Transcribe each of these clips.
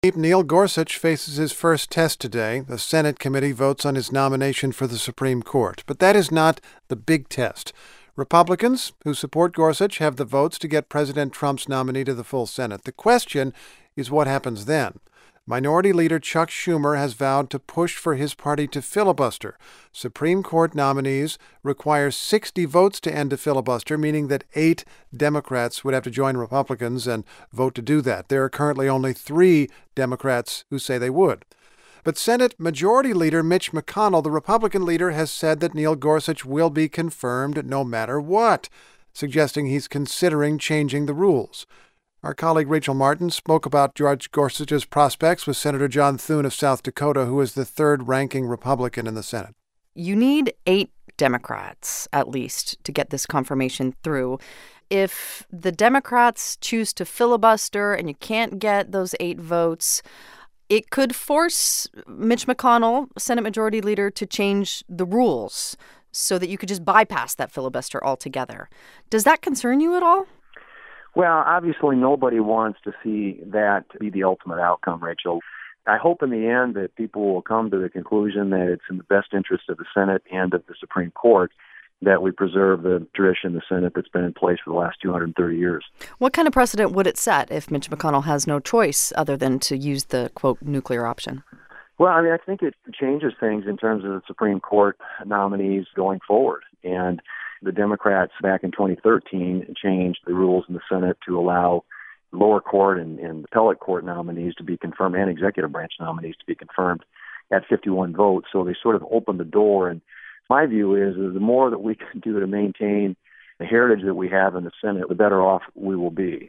Neil Gorsuch faces his first test today. The Senate committee votes on his nomination for the Supreme Court. But that is not the big test. Republicans who support Gorsuch have the votes to get President Trump's nominee to the full Senate. The question is what happens then. Minority Leader Chuck Schumer has vowed to push for his party to filibuster. Supreme Court nominees require 60 votes to end a filibuster, meaning that 8 Democrats would have to join Republicans and vote to do that. There are currently only 3 Democrats who say they would. But Senate Majority Leader Mitch McConnell, the Republican leader, has said that Neil Gorsuch will be confirmed no matter what, suggesting he's considering changing the rules. Our colleague Rachel Martin spoke about Judge Gorsuch's prospects with Senator John Thune of South Dakota, who is the third-ranking Republican in the Senate. You need 8 Democrats, at least, to get this confirmation through. If the Democrats choose to filibuster and you can't get those 8 votes, it could force Mitch McConnell, Senate Majority Leader, to change the rules so that you could just bypass that filibuster altogether. Does that concern you at all? Well, obviously nobody wants to see that be the ultimate outcome, Rachel. I hope in the end that people will come to the conclusion that it's in the best interest of the Senate and of the Supreme Court that we preserve the tradition of the Senate that's been in place for the last 230 years. What kind of precedent would it set if Mitch McConnell has no choice other than to use the, quote, nuclear option? Well, I think it changes things in terms of the Supreme Court nominees going forward. And the Democrats back in 2013 changed the rules in the Senate to allow lower court and appellate court nominees to be confirmed and executive branch nominees to be confirmed at 51 votes. So they sort of opened the door. And my view is the more that we can do to maintain the heritage that we have in the Senate, the better off we will be.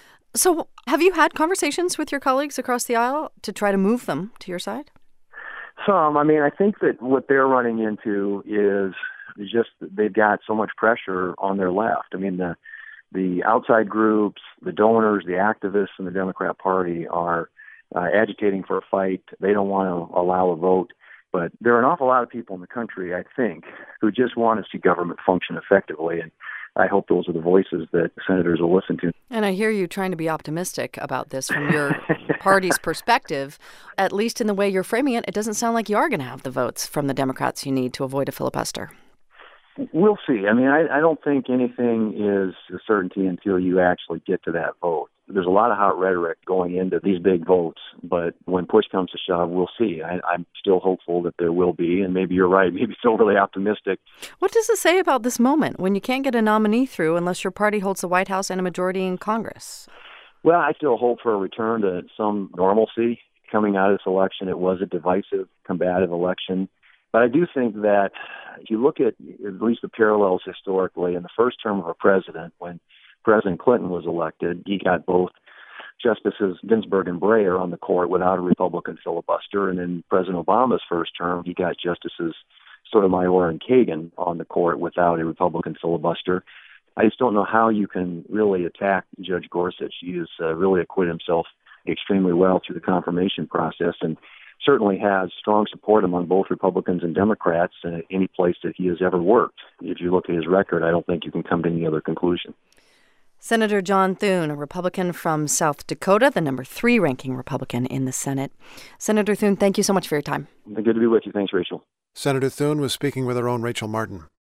So have you had conversations with your colleagues across the aisle to try to move them to your side? Some. I think that what they're running into is just that they've got so much pressure on their left. The outside groups, the donors, the activists in the Democrat Party are agitating for a fight. They don't want to allow a vote. But there are an awful lot of people in the country, I think, who just want to see government function effectively. And I hope those are the voices that senators will listen to. And I hear you trying to be optimistic about this from your party's perspective. At least in the way you're framing it, it doesn't sound like you are going to have the votes from the Democrats you need to avoid a filibuster. We'll see. I don't think anything is a certainty until you actually get to that vote. There's a lot of hot rhetoric going into these big votes, but when push comes to shove, we'll see. I'm still hopeful that there will be, and maybe you're right. Maybe still really optimistic. What does it say about this moment when you can't get a nominee through unless your party holds the White House and a majority in Congress? Well, I still hope for a return to some normalcy coming out of this election. It was a divisive, combative election. But I do think that if you look at least the parallels historically, in the first term of a president, when President Clinton was elected, he got both Justices Ginsburg and Breyer on the court without a Republican filibuster. And in President Obama's first term, he got Justices Sotomayor and Kagan on the court without a Republican filibuster. I just don't know how you can really attack Judge Gorsuch. He has really acquitted himself extremely well through the confirmation process and certainly has strong support among both Republicans and Democrats in any place that he has ever worked. If you look at his record, I don't think you can come to any other conclusion. Senator John Thune, a Republican from South Dakota, the number 3 ranking Republican in the Senate. Senator Thune, thank you so much for your time. Good to be with you. Thanks, Rachel. Senator Thune was speaking with our own Rachel Martin.